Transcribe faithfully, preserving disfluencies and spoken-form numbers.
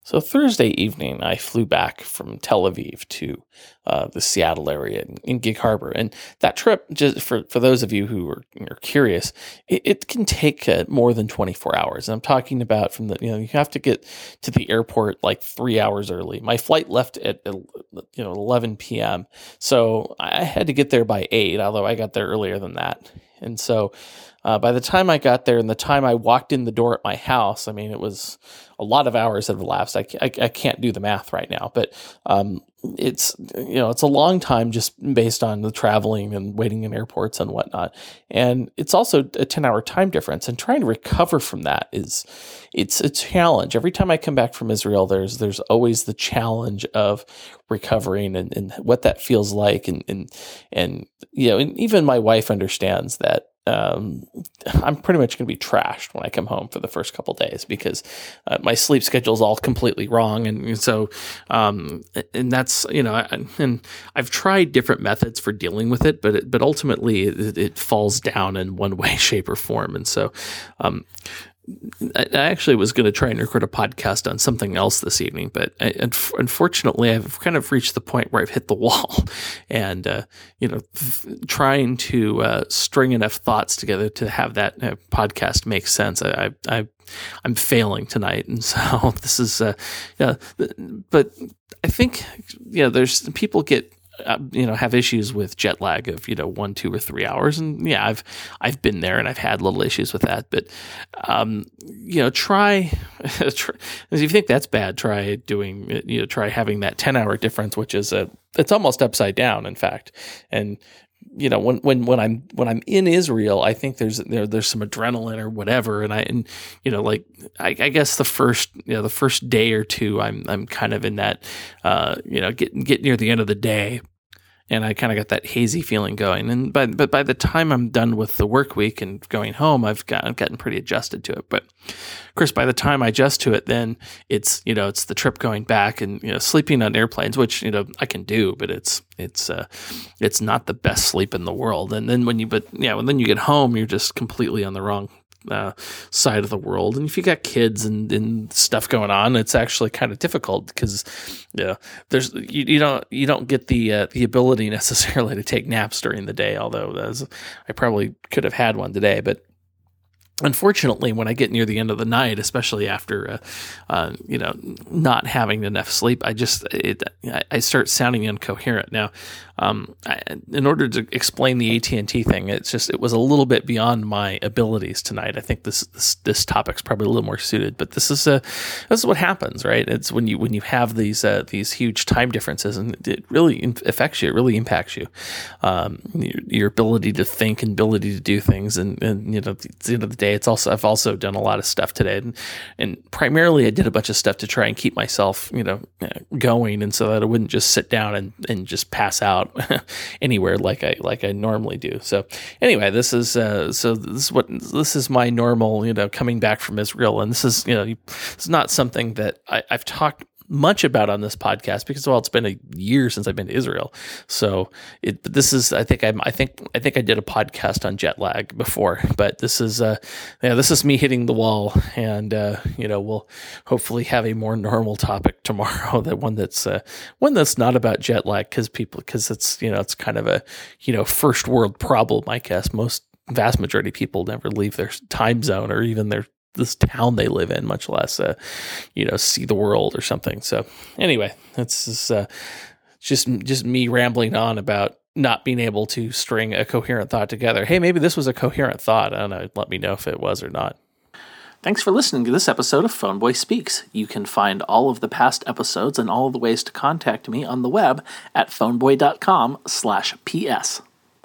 So Thursday evening, I flew back from Tel Aviv to uh, the Seattle area in, in Gig Harbor, and that trip, just for, for those of you who are, are curious, it, it can take uh, more than twenty-four hours. And I'm talking about from the you know you have to get to the airport like three hours early. My flight left at you know eleven p.m., so I had to get there by eight. Although I got there earlier than that, and so. Uh, by the time I got there and the time I walked in the door at my house, I mean, it was a lot of hours have elapsed. I, I, I can't do the math right now, but um, it's, you know, it's a long time just based on the traveling and waiting in airports and whatnot. And it's also a ten hour time difference, and trying to recover from that is, it's a challenge. Every time I come back from Israel, there's, there's always the challenge of recovering and, and what that feels like. And, and, and, you know, and even my wife understands that. Um, I'm pretty much going to be trashed when I come home for the first couple of days because uh, my sleep schedule is all completely wrong. And so, um, and that's, you know, and I've tried different methods for dealing with it, but, it, but ultimately it, it falls down in one way, shape or form. And so, um, I actually was going to try and record a podcast on something else this evening, but I, unfortunately, I've kind of reached the point where I've hit the wall, and uh, you know, f- trying to uh, string enough thoughts together to have that uh, podcast make sense. I, I, I, I'm failing tonight, and so this is, uh, yeah. But I think you know, there's people get. Uh, you know, have issues with jet lag of, you know, one, two or three hours. And yeah, I've, I've been there and I've had little issues with that, but, um, you know, try, try, if you think that's bad, try doing, you know, try having that ten hour difference, which is a, it's almost upside down, in fact. And, you know, when, when, when I'm, when I'm in Israel, I think there's, there, there's some adrenaline or whatever. And I, and, you know, like, I, I guess the first, you know, the first day or two, I'm, I'm kind of in that, uh, you know, get, get near the end of the day. And I kind of got that hazy feeling going. And by, but by the time I'm done with the work week and going home, I've got, I've gotten pretty adjusted to it. But of course, by the time I adjust to it, then it's, you know, it's the trip going back and, you know, sleeping on airplanes, which, you know, I can do, but it's, it's, uh, it's not the best sleep in the world. And then when you, but yeah, when then you get home, you're just completely on the wrong Uh, side of the world. And if you got kids and, and stuff going on, it's actually kind of difficult because you know, there's you, you don't you don't get the uh, the ability necessarily to take naps during the day. Although that's, I probably could have had one today, but unfortunately, when I get near the end of the night, especially after, uh, uh, you know, not having enough sleep, I just, it, I start sounding incoherent. Now, um, I, in order to explain the A T and T thing, it's just, it was a little bit beyond my abilities tonight. I think this, this, this topic's probably a little more suited, but this is, uh, this is what happens, right? It's when you, when you have these, uh, these huge time differences, and it really affects you, it really impacts you, um, your, your ability to think and ability to do things. And, and, you know, at the end of the day, it's also, I've also done a lot of stuff today, and, and primarily I did a bunch of stuff to try and keep myself, you know, going. And so that I wouldn't just sit down and, and just pass out anywhere like I, like I normally do. So anyway, this is, uh, so this is what, this is my normal, you know, coming back from Israel. And this is, you know, it's not something that I, I've talked much about on this podcast because, well, it's been a year since I've been to Israel. So it, but this is, I think I'm, I think, I think I did a podcast on jet lag before, but this is, uh, yeah, this is me hitting the wall, and, uh, you know, we'll hopefully have a more normal topic tomorrow, that one that's, uh, one that's not about jet lag, cause people, cause it's, you know, it's kind of a, you know, first world problem, I guess. Most vast majority of people never leave their time zone or even their this town they live in, much less, uh, you know, see the world or something. So anyway, that's uh, just, just me rambling on about not being able to string a coherent thought together. Hey, maybe this was a coherent thought. I don't know. Let me know if it was or not. Thanks for listening to this episode of Phoneboy Speaks. You can find all of the past episodes and all of the ways to contact me on the web at phoneboy.com slash PS.